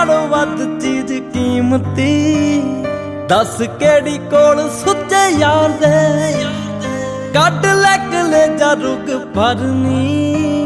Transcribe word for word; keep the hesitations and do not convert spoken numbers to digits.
ਨਾਲੋਂ ਵੱਧ ਚੀਜ਼ ਕੀਮਤੀ। ਦੱਸ ਕਿਹੜੀ ਕੋਲ ਸੁੱਚੇ ਯਾਰ ਦੇ, ਕੱਢ ਲੈ ਕਲੇਜਾ ਰੁਗ ਭਰਨੀ।